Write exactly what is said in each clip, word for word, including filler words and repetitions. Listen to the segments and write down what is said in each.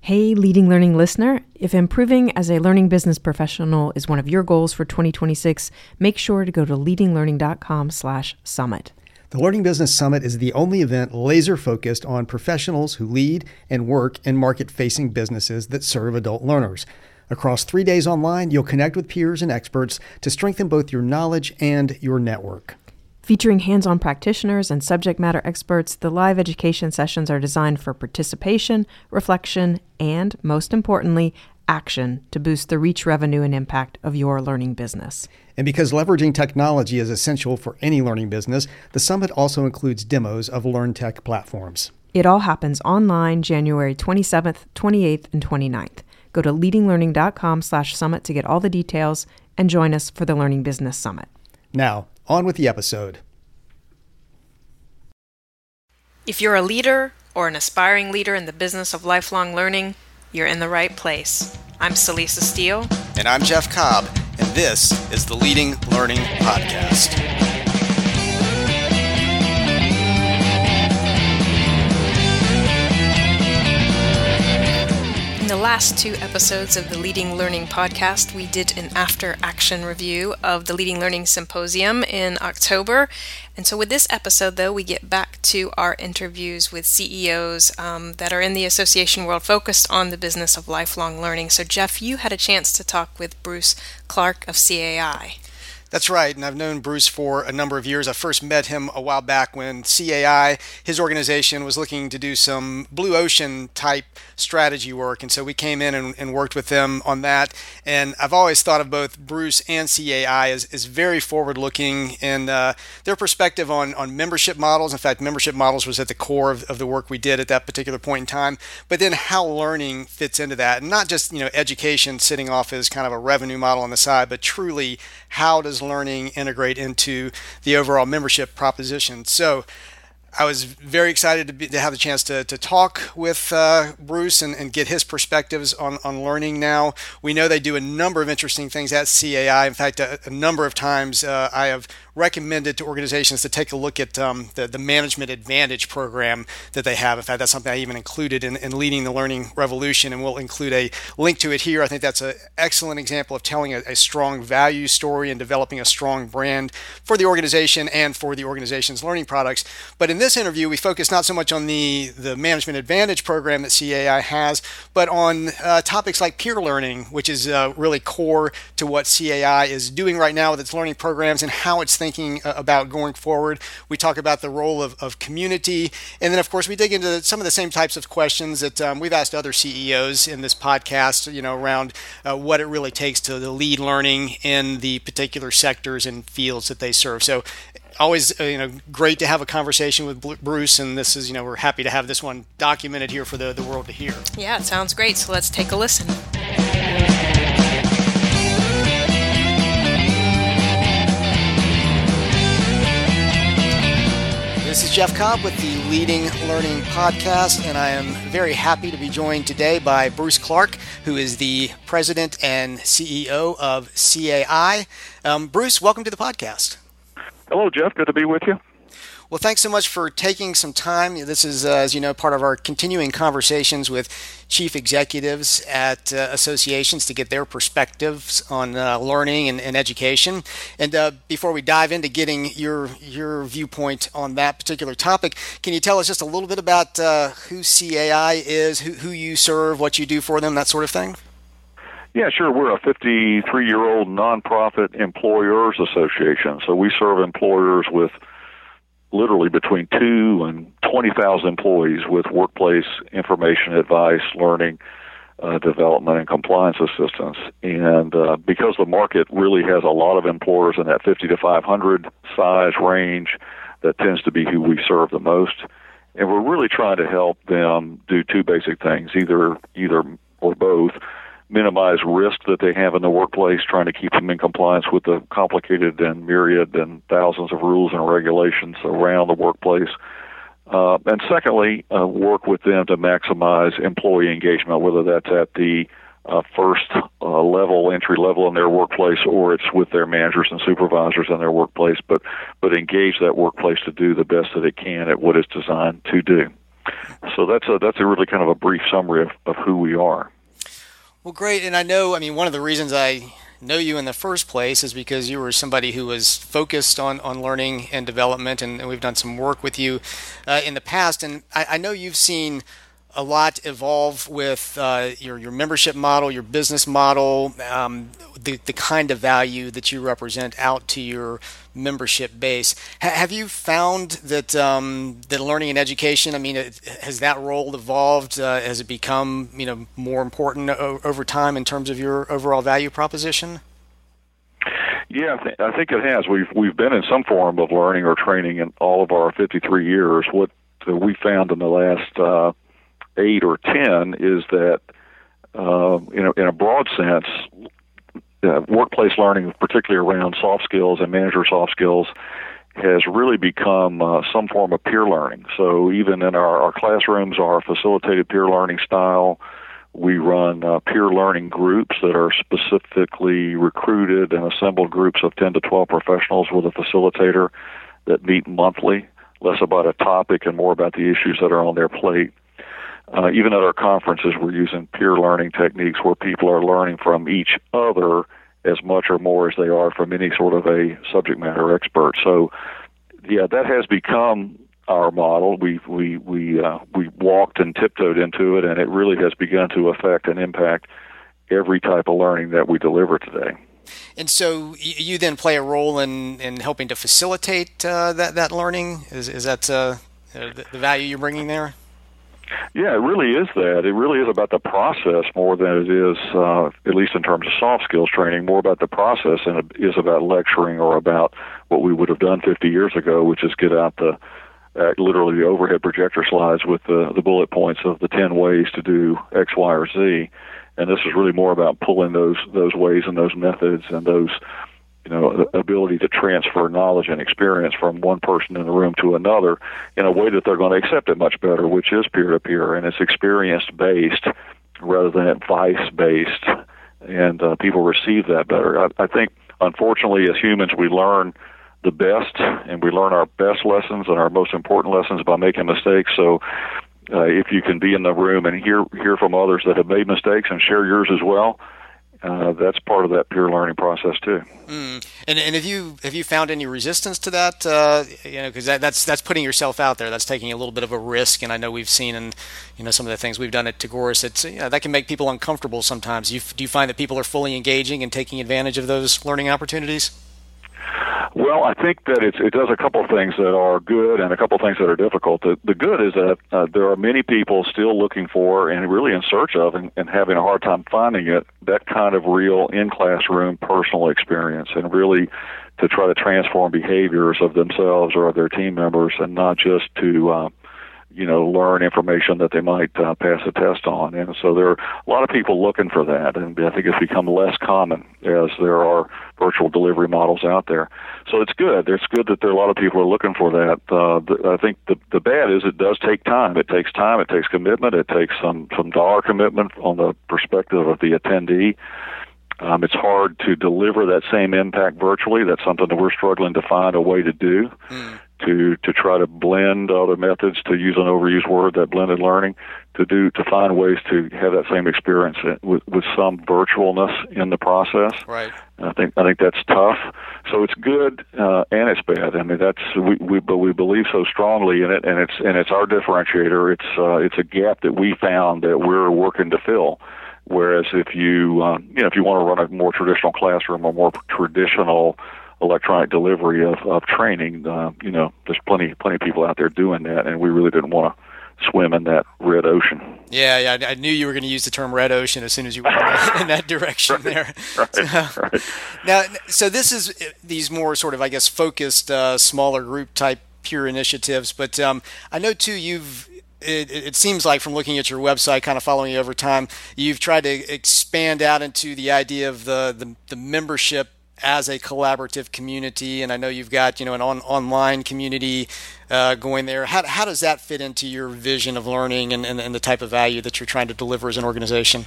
Hey, Leading Learning listener, if improving as a learning business professional is one of your goals for twenty twenty-six, make sure to go to leadinglearning.com slash summit. The Learning Business Summit is the only event laser-focused on professionals who lead and work in market-facing businesses that serve adult learners. Across three days online, you'll connect with peers and experts to strengthen both your knowledge and your network. Featuring hands-on practitioners and subject matter experts, the live education sessions are designed for participation, reflection, and, most importantly, action to boost the reach, revenue, and impact of your learning business. And because leveraging technology is essential for any learning business, the summit also includes demos of LearnTech platforms. It all happens online January twenty-seventh, twenty-eighth, and twenty-ninth. Go to leadinglearning.com slash summit to get all the details and join us for the Learning Business Summit. Now, on with the episode. If you're a leader or an aspiring leader in the business of lifelong learning, you're in the right place. I'm Celisa Steele. And I'm Jeff Cobb, and this is the Leading Learning Podcast. In the last two episodes of the Leading Learning Podcast, we did an after-action review of the Leading Learning Symposium in October. And so with this episode, though, we get back to our interviews with C E Os um, that are in the association world focused on the business of lifelong learning. So, Jeff, you had a chance to talk with Bruce Clark of C A I. That's right, and I've known Bruce for a number of years. I first met him a while back when C A I, his organization, was looking to do some blue ocean type strategy work, and so we came in and, and worked with them on that. And I've always thought of both Bruce and C A I as, as very forward-looking in uh, their perspective on, on membership models. In fact, membership models was at the core of, of the work we did at that particular point in time, but then how learning fits into that, and not just, you know, education sitting off as kind of a revenue model on the side, but truly how does learning integrate into the overall membership proposition. So I was very excited to, be, to have the chance to, to talk with uh, Bruce and, and get his perspectives on, on learning now. We know they do a number of interesting things at C A I. In fact, a, a number of times uh, I have recommended to organizations to take a look at um, the, the Management Advantage program that they have. In fact, that's something I even included in, in Leading the Learning Revolution, and we'll include a link to it here. I think that's an excellent example of telling a, a strong value story and developing a strong brand for the organization and for the organization's learning products. But in this interview, we focus not so much on the, the Management Advantage program that C A I has, but on uh, topics like peer learning, which is uh, really core to what C A I is doing right now with its learning programs and how it's thinking about going forward. We talk about the role of, of community, and then of course we dig into some of the same types of questions that um, we've asked other C E Os in this podcast, you know, around uh, what it really takes to, to lead learning in the particular sectors and fields that they serve. So always, uh, you know, great to have a conversation with Bruce, and this is, you know, we're happy to have this one documented here for the, the world to hear. Yeah, it sounds great. So let's take a listen. This is Jeff Cobb with the Leading Learning Podcast, and I am very happy to be joined today by Bruce Clark, who is the president and C E O of C A I. Um, Bruce, welcome to the podcast. Hello, Jeff. Good to be with you. Well, thanks so much for taking some time. This is, uh, as you know, part of our continuing conversations with chief executives at uh, associations to get their perspectives on uh, learning and, and education. And uh, before we dive into getting your your viewpoint on that particular topic, can you tell us just a little bit about uh, who C A I is, who, who you serve, what you do for them, that sort of thing? Yeah, sure. We're a fifty-three-year-old nonprofit employers association. So we serve employers with literally between two and twenty thousand employees with workplace information, advice, learning, uh, development, and compliance assistance. And uh, because the market really has a lot of employers in that fifty to five hundred size range, that tends to be who we serve the most. And we're really trying to help them do two basic things, either either or both. Minimize risk that they have in the workplace, trying to keep them in compliance with the complicated and myriad and thousands of rules and regulations around the workplace. Uh, and secondly, uh, work with them to maximize employee engagement, whether that's at the uh, first uh, level, entry level in their workplace, or it's with their managers and supervisors in their workplace, but, but engage that workplace to do the best that it can at what it's designed to do. So that's a that's a really kind of a brief summary of, of who we are. Well, great. And I know, I mean, one of the reasons I know you in the first place is because you were somebody who was focused on, on learning and development, and, and we've done some work with you uh, in the past. And I, I know you've seen a lot evolve with uh, your your membership model, your business model, um, the the kind of value that you represent out to your membership base. H- have you found that um, that learning and education, I mean, it, has that role evolved? Uh, has it become you know more important o- over time in terms of your overall value proposition? Yeah, I, th- I think it has. We've we've been in some form of learning or training in all of our fifty-three years. What uh, we found in the last uh, eight or ten is that, uh, in, a, in a broad sense, uh, workplace learning, particularly around soft skills and manager soft skills, has really become uh, some form of peer learning. So even in our, our classrooms, our facilitated peer learning style, we run uh, peer learning groups that are specifically recruited and assembled groups of ten to twelve professionals with a facilitator that meet monthly, less about a topic and more about the issues that are on their plate. Uh, even at our conferences, we're using peer learning techniques where people are learning from each other as much or more as they are from any sort of a subject matter expert. So, yeah, that has become our model. We we we uh, we walked and tiptoed into it, and it really has begun to affect and impact every type of learning that we deliver today. And so you then play a role in, in helping to facilitate uh, that that learning. Is is that uh, the, the value you're bringing there? Yeah, it really is that. It really is about the process more than it is, uh, at least in terms of soft skills training, more about the process than it is about lecturing or about what we would have done fifty years ago, which is get out the uh, literally the overhead projector slides with the, the bullet points of the ten ways to do X, Y, or Z. And this is really more about pulling those those ways and those methods and those you know, the ability to transfer knowledge and experience from one person in the room to another in a way that they're going to accept it much better, which is peer-to-peer, and it's experience-based rather than advice-based, and uh, people receive that better. I, I think, unfortunately, as humans, we learn the best, and we learn our best lessons and our most important lessons by making mistakes, so uh, if you can be in the room and hear hear from others that have made mistakes and share yours as well, Uh, that's part of that peer learning process too. Mm. And and have you have you found any resistance to that? Uh, you know, because that, that's that's putting yourself out there. That's taking a little bit of a risk. And I know we've seen in you know some of the things we've done at Tagoras, it's you know, that can make people uncomfortable sometimes. You, do you find that people are fully engaging and taking advantage of those learning opportunities? Well, I think that it's, it does a couple of things that are good and a couple of things that are difficult. The, the good is that uh, there are many people still looking for and really in search of and, and having a hard time finding it, that kind of real in-classroom personal experience, and really to try to transform behaviors of themselves or of their team members, and not just to uh, you know, learn information that they might uh, pass a test on. And so there are a lot of people looking for that, and I think it's become less common as there are virtual delivery models out there. So it's good. It's good that there are a lot of people who are looking for that. Uh, the, I think the, the bad is it does take time. It takes time. It takes commitment. It takes some, some dollar commitment on the perspective of the attendee. Um, it's hard to deliver that same impact virtually. That's something that we're struggling to find a way to do. Mm. to to try to blend other methods, to use an overused word, that blended learning, to do to find ways to have that same experience with, with some virtualness in the process. Right. And I think I think that's tough. So it's good uh, and it's bad. I mean that's we, we but we believe so strongly in it, and it's and it's our differentiator. It's uh, it's a gap that we found that we're working to fill. Whereas if you uh, you know if you want to run a more traditional classroom or more traditional electronic delivery of, of training, uh, you know, there's plenty plenty of people out there doing that, and we really didn't want to swim in that red ocean. Yeah, yeah, I knew you were going to use the term red ocean as soon as you went in that, in that direction right, there. Right, so, right. Now, so this is these more sort of, I guess, focused, uh, smaller group type peer initiatives, but um, I know too you've It, it seems like from looking at your website, kind of following you over time, you've tried to expand out into the idea of the, the, the membership as a collaborative community, and I know you've got you know an on, online community uh, going there. How how does that fit into your vision of learning and, and, and the type of value that you're trying to deliver as an organization?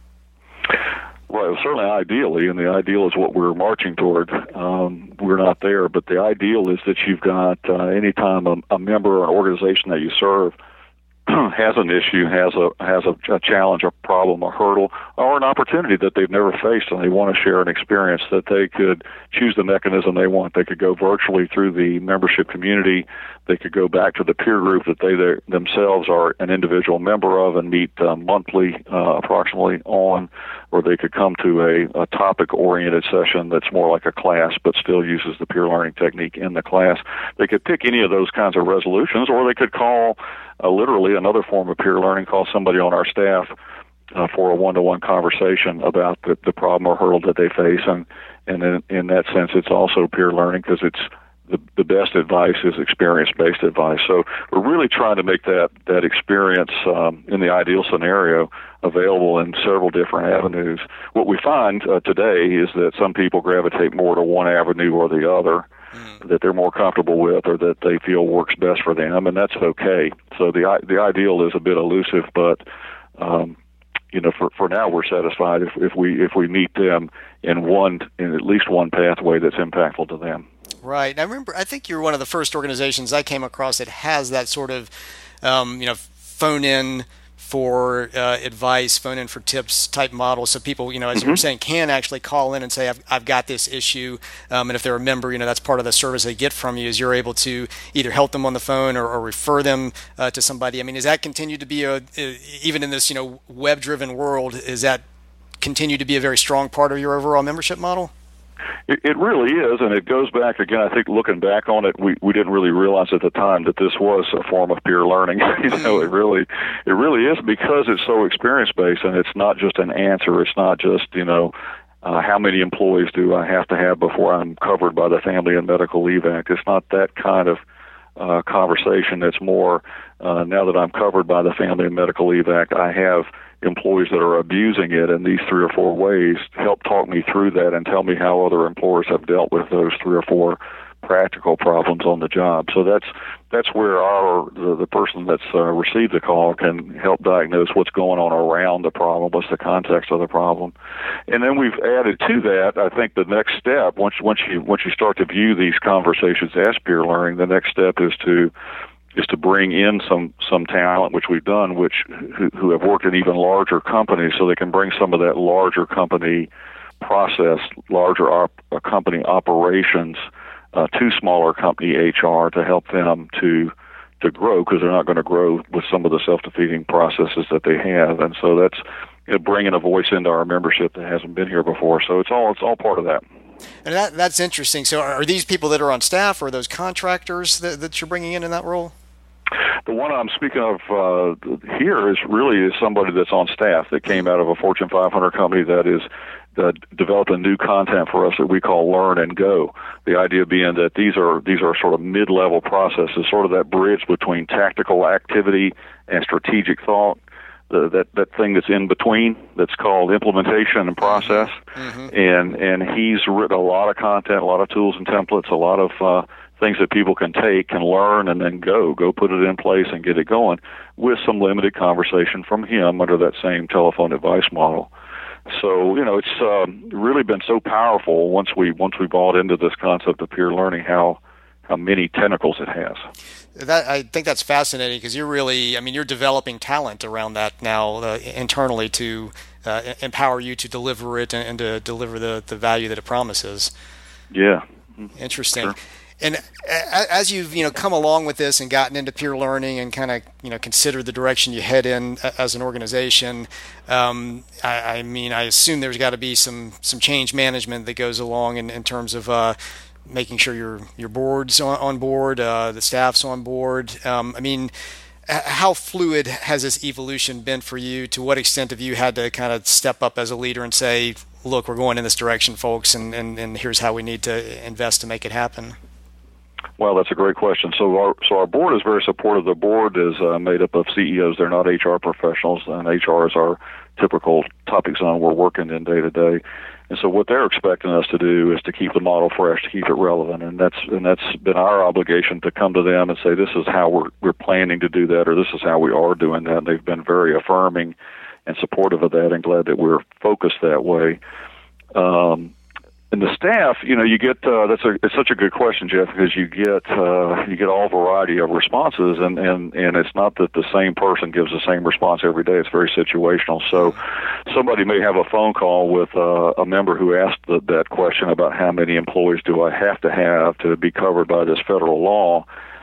Well, certainly ideally, and the ideal is what we're marching toward. Um, we're not there, but the ideal is that you've got uh, anytime a, a member or an organization that you serve has an issue, has a has a, a challenge, a problem, a hurdle, or an opportunity that they've never faced, and they want to share an experience, that they could choose the mechanism they want. They could go virtually through the membership community. They could go back to the peer group that they themselves are an individual member of and meet uh, monthly, uh, approximately on, or they could come to a, a topic-oriented session that's more like a class but still uses the peer learning technique in the class. They could pick any of those kinds of resolutions, or they could call uh, literally another form of peer learning, call somebody on our staff uh, for a one-to-one conversation about the, the problem or hurdle that they face. And, and in, in that sense, it's also peer learning because it's the, the best advice is experience-based advice. So we're really trying to make that, that experience um, in the ideal scenario available in several different avenues. What we find uh, today is that some people gravitate more to one avenue or the other mm. that they're more comfortable with or that they feel works best for them, and that's okay. So the the ideal is a bit elusive, but um, you know, for, for now we're satisfied if, if we if we meet them in one in at least one pathway that's impactful to them. Right. And I remember, I think you're one of the first organizations I came across that has that sort of, um, you know, phone in for uh, advice, phone in for tips type model. So people, you know, as mm-hmm. you were saying, can actually call in and say, I've, I've got this issue. Um, and if they're a member, you know, that's part of the service they get from you is you're able to either help them on the phone or, or refer them uh, to somebody. I mean, does that continue to be, a, even in this, you know, web-driven world, is that continue to be a very strong part of your overall membership model? It, it really is, and it goes back, again, I think looking back on it, we, we didn't really realize at the time that this was a form of peer learning. you know, it really it really is because it's so experience-based, and it's not just an answer. It's not just, you know, uh, how many employees do I have to have before I'm covered by the Family and Medical Leave Act. It's not that kind of uh, conversation. It's more, uh, now that I'm covered by the Family and Medical Leave Act, I have employees that are abusing it in these three or four ways. Help talk me through that and tell me how other employers have dealt with those three or four practical problems on the job. So that's that's where our the, the person that's uh, received the call can help diagnose what's going on around the problem, what's the context of the problem. And then we've added to that, I think the next step, once once you once you start to view these conversations as peer learning, the next step is to is to bring in some, some talent, which we've done, which who, who have worked in even larger companies, so they can bring some of that larger company process, larger op, uh, company operations uh, to smaller company H R to help them to to grow, because they're not going to grow with some of the self-defeating processes that they have. And so that's, you know, bringing a voice into our membership that hasn't been here before. So it's all it's all part of that. And that that's interesting. So are these people that are on staff, or are those contractors that, that you're bringing in in that role? The one I'm speaking of uh, here is really is somebody that's on staff that came out of a Fortune five hundred company that is uh, developed a new content for us that we call Learn and Go. The idea being that these are these are sort of mid-level processes, sort of that bridge between tactical activity and strategic thought. The, that that thing that's in between, that's called implementation and process. Mm-hmm. And and he's written a lot of content, a lot of tools and templates, a lot of uh, things that people can take, can learn, and then go, go put it in place and get it going with some limited conversation from him under that same telephone advice model. So, you know, it's uh, really been so powerful once we once we bought into this concept of peer learning, how how many tentacles it has. That, I think that's fascinating, because you're really, I mean, you're developing talent around that now uh, internally to uh, empower you to deliver it and, and to deliver the, the value that it promises. Yeah. Interesting. Sure. And as you've, you know, come along with this and gotten into peer learning and kind of, you know, considered the direction you head in as an organization, um, I, I mean, I assume there's got to be some, some change management that goes along in, in terms of uh, making sure your your board's on, on board, uh, the staff's on board. Um, I mean, how fluid has this evolution been for you? To what extent have you had to kind of step up as a leader and say, look, we're going in this direction, folks, and, and, and here's how we need to invest to make it happen? Well, that's a great question. So our so our board is very supportive. The board is uh, made up of C E Os. They're not H R professionals, and H R is our typical topic zone we're working in day to day. And so what they're expecting us to do is to keep the model fresh, to keep it relevant, and that's and that's been our obligation, to come to them and say, this is how we're we're planning to do that, or this is how we are doing that. And they've been very affirming and supportive of that, and glad that we're focused that way. Um, and the staff, you know, you get uh, that's a it's such a good question, Jeff, because you get uh, you get all variety of responses, and, and, and it's not that the same person gives the same response every day. It's very situational. So somebody may have a phone call with uh, a member who asked the, that question about how many employees do I have to have to be covered by this federal law,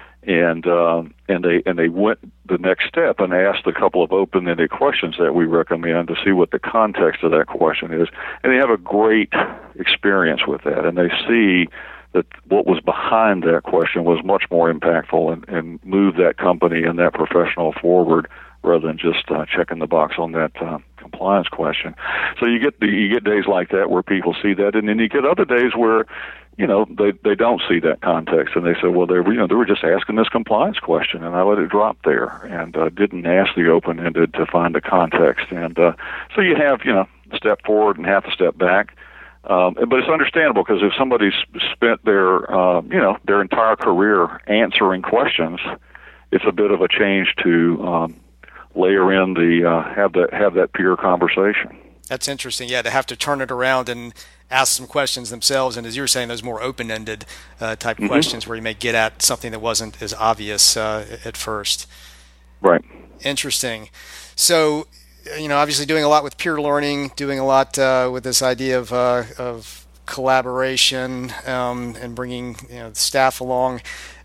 and uh, and they and they went the next step and asked a couple of open-ended questions that we recommend to see what the context of that question is, and they have a great experience with that, and they see that what was behind that question was much more impactful and, and moved that company and that professional forward rather than just uh, checking the box on that uh, compliance question. So you get the, you get days like that where people see that, and then you get other days where, you know, they they don't see that context, and they say, well, they were, you know, they were just asking this compliance question, and I let it drop there, and uh, didn't ask the open-ended to find the context, and uh, so you have, you know, a step forward and half a step back, um, but it's understandable because if somebody's spent their, uh, you know, their entire career answering questions, it's a bit of a change to um, layer in the uh, have that have that peer conversation. That's interesting. Yeah, to have to turn it around and ask some questions themselves, and as you were saying, those more open-ended uh, type mm-hmm. questions where you may get at something that wasn't as obvious uh, at first. Right. Interesting. So, you know, obviously doing a lot with peer learning, doing a lot uh, with this idea of uh, of collaboration um, and bringing, you know, the staff along.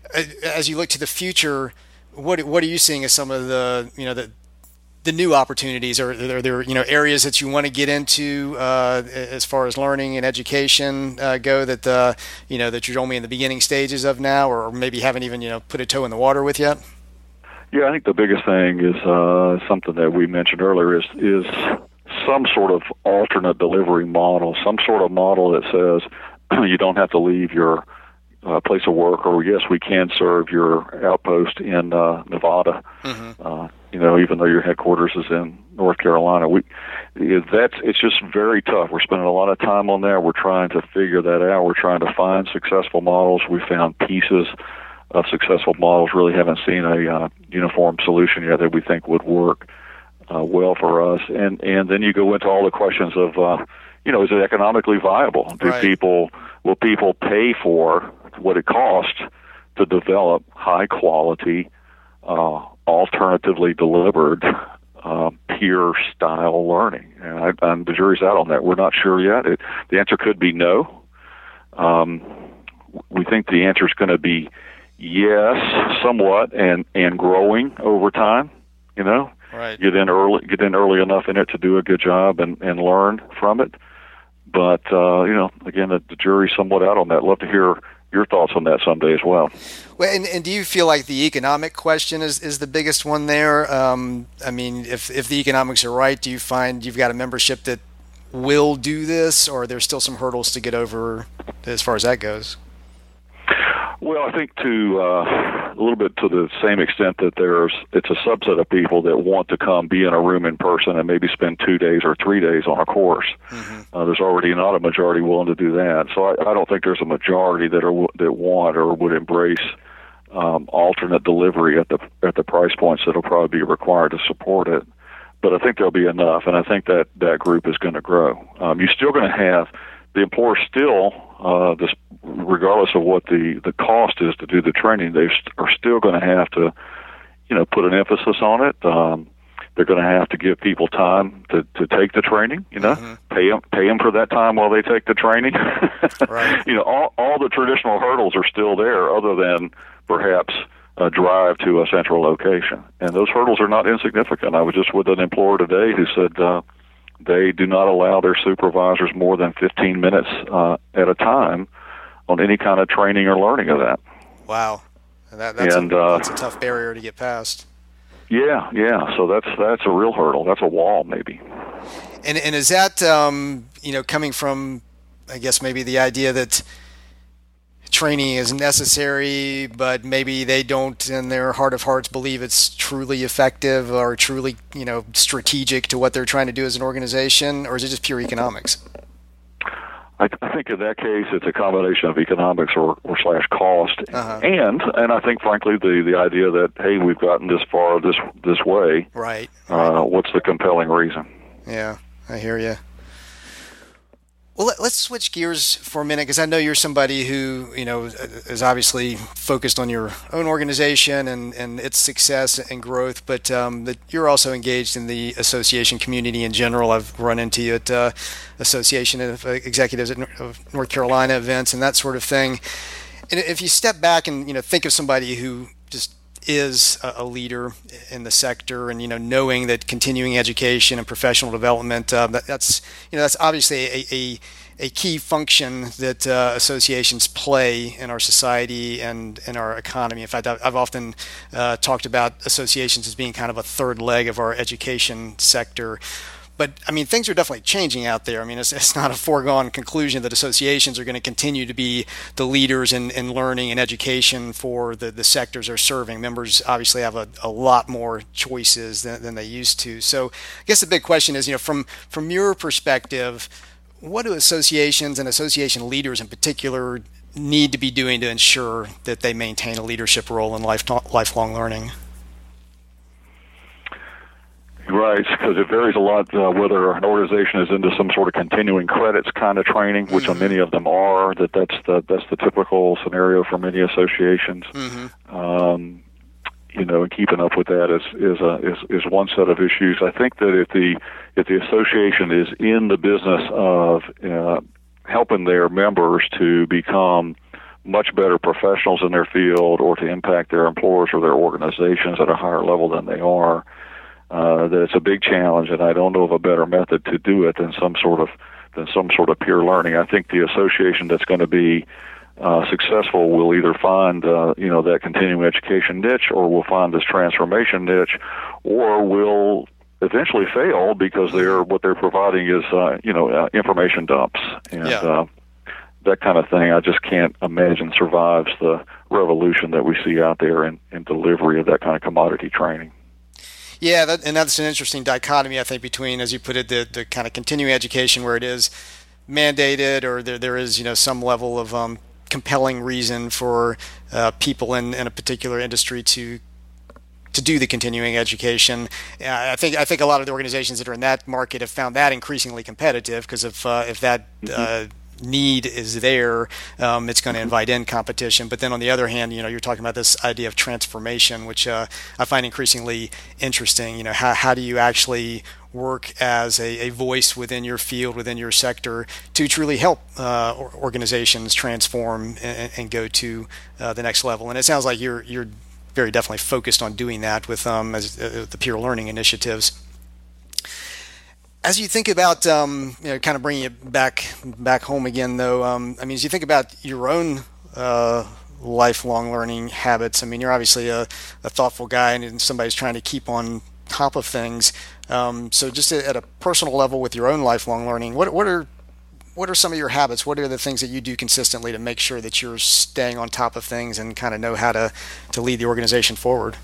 As you look to the future, what what are you seeing as some of the, you know, the the new opportunities, or are there, you know, areas that you want to get into uh, as far as learning and education uh, go that uh, you know that you're only in the beginning stages of now, or maybe haven't even, you know, put a toe in the water with yet? Yeah, I think the biggest thing is uh, something that we mentioned earlier is is some sort of alternate delivery model, some sort of model that says you don't have to leave your uh, place of work, or yes, we can serve your outpost in uh, Nevada. Mm-hmm. Uh, you know, even though your headquarters is in North Carolina, we that's it's just very tough. We're spending a lot of time on that. We're trying to figure that out. We're trying to find successful models. We found pieces of successful models. Really haven't seen a uh, uniform solution yet that we think would work uh, well for us. And and then you go into all the questions of, uh, you know, is it economically viable? Do right. people will people pay for what it costs to develop high quality, uh, alternatively delivered uh, peer style learning? And, I, and the jury's out on that. We're not sure yet. It, the answer could be no. Um, we think the answer is going to be yes, somewhat, and, and growing over time. You know, right. get in early, get in early enough in it to do a good job and, and learn from it. But uh, you know, again, the, the jury's somewhat out on that. Love to hear your thoughts on that someday as well. Well, and, and do you feel like the economic question is, is the biggest one there? Um, I mean, if if the economics are right, do you find you've got a membership that will do this, or there's still some hurdles to get over as far as that goes? Well, I think to uh, a little bit to the same extent that there's it's a subset of people that want to come be in a room in person and maybe spend two days or three days on a course. Mm-hmm. Uh, there's already not a majority willing to do that. So I, I don't think there's a majority that are that want or would embrace um, alternate delivery at the at the price points that'll probably be required to support it. But I think there'll be enough, and I think that that group is going to grow. Um, you're still going to have the employer still, uh, this, regardless of what the, the cost is to do the training, they st- are still going to have to, you know, put an emphasis on it. Um, they're going to have to give people time to, to take the training, you know, mm-hmm. pay them, pay them for that time while they take the training. Right. You know, all, all the traditional hurdles are still there other than perhaps a drive to a central location. And those hurdles are not insignificant. I was just with an employer today who said, uh, they do not allow their supervisors more than fifteen minutes uh, at a time on any kind of training or learning of that. Wow, that, that's, and, a, uh, that's a tough barrier to get past. Yeah, yeah. So that's that's a real hurdle. That's a wall, maybe. And and is that um, you know, coming from, I guess, maybe the idea that training is necessary, but maybe they don't, in their heart of hearts, believe it's truly effective or truly, you know, strategic to what they're trying to do as an organization, or is it just pure economics? I, I think in that case, it's a combination of economics or, or slash cost, uh-huh. and and I think, frankly, the, the idea that hey, we've gotten this far this this way. Right. Uh, what's the compelling reason? Yeah, I hear you. Well, let, let's switch gears for a minute, because I know you're somebody who, you know, is obviously focused on your own organization and, and its success and growth, but um, that you're also engaged in the association community in general. I've run into you at uh, Association of Executives at of North Carolina events and that sort of thing. And if you step back and, you know, think of somebody who just is a leader in the sector, and you know, knowing that continuing education and professional development, uh, that, that's you know, that's obviously a, a, a key function that uh, associations play in our society and in our economy. In fact, I've often uh, talked about associations as being kind of a third leg of our education sector. But, I mean, things are definitely changing out there. I mean, it's, it's not a foregone conclusion that associations are going to continue to be the leaders in, in learning and education for the, the sectors they're serving. Members obviously have a, a lot more choices than, than they used to. So I guess the big question is, you know, from, from your perspective, what do associations and association leaders in particular need to be doing to ensure that they maintain a leadership role in life, lifelong learning? Right, because it varies a lot uh, whether an organization is into some sort of continuing credits kind of training, which mm-hmm. many of them are. That that's the that's the typical scenario for many associations. Mm-hmm. Um, you know, and keeping up with that is is a is is one set of issues. I think that if the if the association is in the business of uh, helping their members to become much better professionals in their field, or to impact their employers or their organizations at a higher level than they are, Uh, that it's a big challenge, and I don't know of a better method to do it than some sort of than some sort of peer learning. I think the association that's going to be uh, successful will either find uh, you know that continuing education niche, or will find this transformation niche, or will eventually fail because they're what they're providing is uh, you know uh, information dumps, and yeah. uh, that kind of thing I just can't imagine survives the revolution that we see out there in, in delivery of that kind of commodity training. Yeah, that, and that's an interesting dichotomy, I think, between, as you put it, the, the kind of continuing education where it is mandated, or there there is, you know, some level of um, compelling reason for uh, people in, in a particular industry to to do the continuing education. Uh, I think I think a lot of the organizations that are in that market have found that increasingly competitive, because if uh, if that uh, need is there, um, it's going to invite in competition. But then on the other hand, you know, you're talking about this idea of transformation, which uh, I find increasingly interesting. You know, how how do you actually work as a, a voice within your field, within your sector, to truly help uh, organizations transform and, and go to uh, the next level? And it sounds like you're you're very definitely focused on doing that with um, as, uh, the peer learning initiatives. As you think about, um, you know, kind of bringing it back back home again, though, um, I mean, as you think about your own uh, lifelong learning habits, I mean, you're obviously a, a thoughtful guy, and somebody's trying to keep on top of things. Um, so, just at a personal level with your own lifelong learning, what what are what are some of your habits? What are the things that you do consistently to make sure that you're staying on top of things and kind of know how to to lead the organization forward?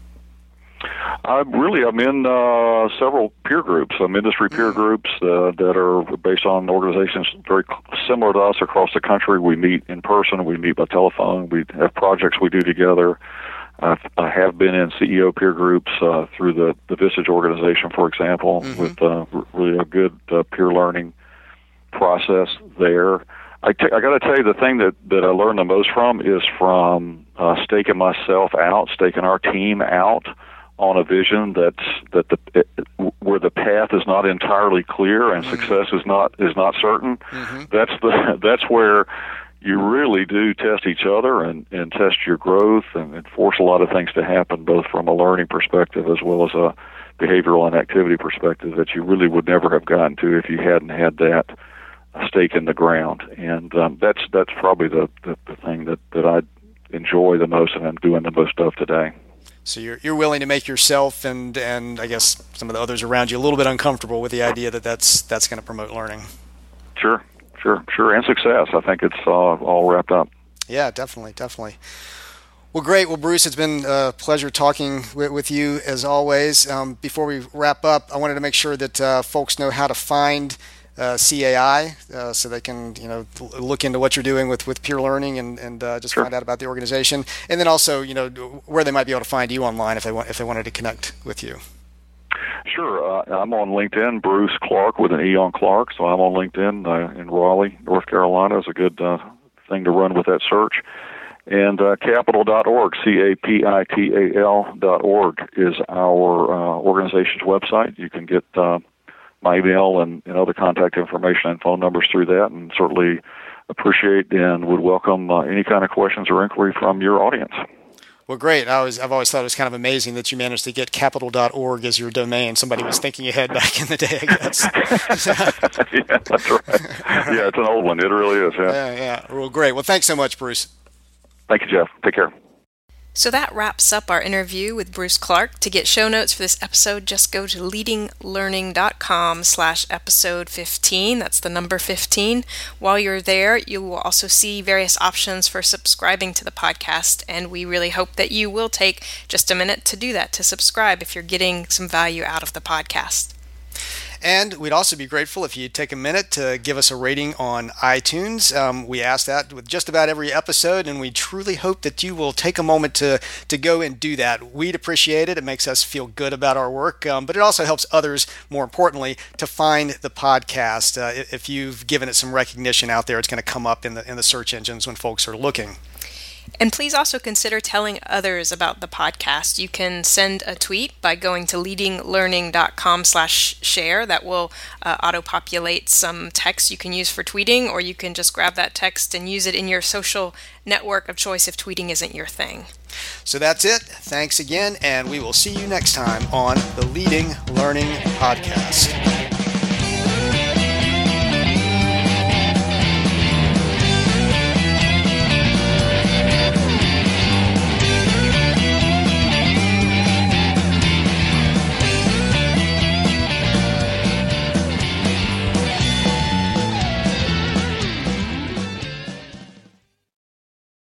I really, I'm in uh, several peer groups, some industry peer groups uh, that are based on organizations very similar to us across the country. We meet in person, we meet by telephone, we have projects we do together. I've, I have been in C E O peer groups uh, through the, the Vistage organization, for example, mm-hmm. with uh, really a good uh, peer learning process there. I, t- I got to tell you, the thing that, that I learned the most from is from uh, staking myself out, staking our team out on a vision that's that the it, where the path is not entirely clear and mm-hmm. success is not is not certain. Mm-hmm. That's the that's where you really do test each other and, and test your growth and, and force a lot of things to happen, both from a learning perspective as well as a behavioral and activity perspective, that you really would never have gotten to if you hadn't had that stake in the ground. And um, that's that's probably the, the, the thing that, that I enjoy the most and I'm doing the most of today. So you're you're willing to make yourself and, and I guess some of the others around you a little bit uncomfortable with the idea that that's that's going to promote learning. Sure, sure, sure, and success. I think it's uh, all wrapped up. Yeah, definitely, definitely. Well, great. Well, Bruce, it's been a pleasure talking with, with you as always. Um, before we wrap up, I wanted to make sure that uh, folks know how to find Uh, C A I, uh, so they can, you know, look into what you're doing with, with peer learning and, and uh, just sure. find out about the organization, and then also, you know, where they might be able to find you online if they want if they wanted to connect with you. Sure. Uh, I'm on LinkedIn, Bruce Clark with an E on Clark. So I'm on LinkedIn uh, in Raleigh, North Carolina. Is a good uh, thing to run with that search. And uh, capital dot org, C A P I T A L dot org is our uh, organization's website. You can get uh, my email and, and other contact information and phone numbers through that, and certainly appreciate and would welcome uh, any kind of questions or inquiry from your audience. Well, great. I was, I've always thought it was kind of amazing that you managed to get capital dot org as your domain. Somebody was thinking ahead back in the day, I guess. Yeah, that's right. Yeah, it's an old one. It really is, yeah. Yeah, yeah. Well, great. Well, thanks so much, Bruce. Thank you, Jeff. Take care. So that wraps up our interview with Bruce Clark. To get show notes for this episode, just go to leadinglearning.com slash episode 15. That's the number fifteen. While you're there, you will also see various options for subscribing to the podcast, and we really hope that you will take just a minute to do that, to subscribe if you're getting some value out of the podcast. And we'd also be grateful if you'd take a minute to give us a rating on iTunes. Um, we ask that with just about every episode, and we truly hope that you will take a moment to, to go and do that. We'd appreciate it. It makes us feel good about our work, um, but it also helps others, more importantly, to find the podcast. Uh, if you've given it some recognition out there, it's going to come up in the in the search engines when folks are looking. And please also consider telling others about the podcast. You can send a tweet by going to leadinglearning.com slash share. That will uh, auto-populate some text you can use for tweeting, or you can just grab that text and use it in your social network of choice if tweeting isn't your thing. So that's it. Thanks again, and we will see you next time on the Leading Learning Podcast.